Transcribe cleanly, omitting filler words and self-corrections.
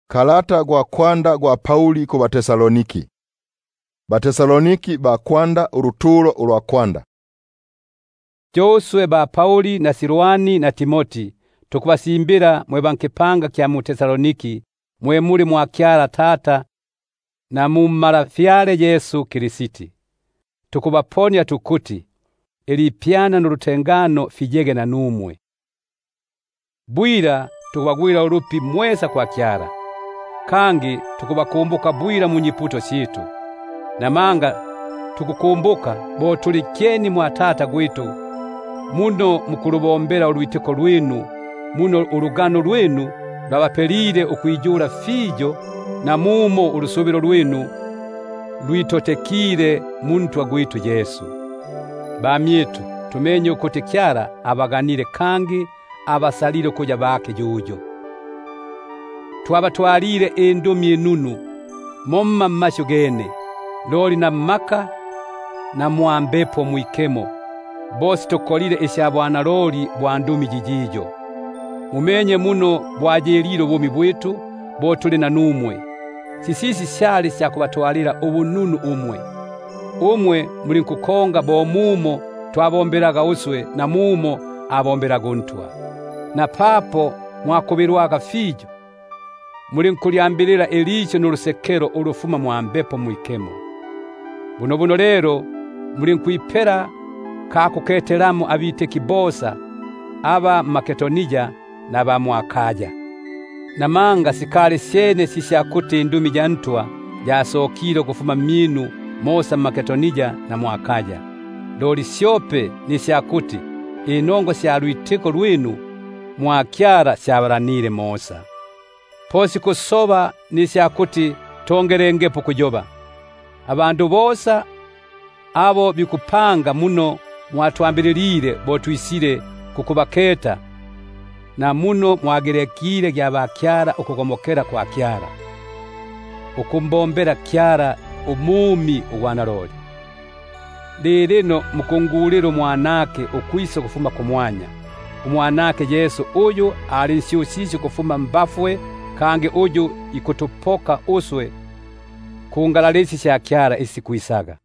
Kalata gwa kwanda gwa Pauli ku Batesaloniki. Batesaloniki ba kwanda uruturo urwa kwanda. Josue ba Pauli na Silwani na Timoti tukubasimbira mwe bankepanga kya mu Tesaloniki mwe muri mwakyara tata na mumara fyale Yesu Kirisiti. Tukubaponya tukuti elipyana n'urutengano fijege na numwe. Bwira tukubagwira urupi mwesa kwa kyara. Kangi tukubakumbuka bwira munyiputo chitu. Namanga tukukumbuka bo tulikeni mwa tata gwitu muno mukurubombera urwiteko rwinu muno urugano rwinu rwabapelire ukwijura fijo na mumo urusubiro rwinu rwitotekire muntu agwitu Yesu. Bamyetu tumenye ukuti kyara abaganire kangi abasalire kuja bake jujo. Twabatwalire endumi nunu momma masho gene loli na maka na mwambepo mwikemo bosi tokolire eshabwana loli bwandumi jijijo. Mumenye muno bwajeliro bumi bwetu bo tuli na numwe. Sisisi shali sya kubatwalira ubununu umwe muri nkukonga bo mumo twabomberaga uswe na mumo abomberaga untwa. Na papo mwakubirwaga fijo muri nkulyambirira elicho n'urusekero urufuma mwambepo mwikemo. Buno rero muri nkuipera kakuketeramu abite kibosa aba Makedoniya na ba Mwakaja. Namanga sikale syene sishakuti indumi jantwa yasokiro kufuma minu mosa Makedoniya na Mwakaja. Loli syope nishakuti inongo syalwiteko rwinu mwakyara syabaranire mosa. Posi kusoba nishakuti tongerengepo kujoba. Abandu bosa abo bikupanga muno mwatwambiririre bo twisire kukubaketa na muno mwagerekire gya bakyara ukugomokera kwa kyara ukumbombera kyara umumi ugwanaroli. Lirino mukunguliro mwanake ukwise kufuma kumwanya. Umwanake Yesu uyu alinsyusishe kufuma mbafwe kange uyu ikutupoka uswe kungalalisi sya kyara isi kuisaga.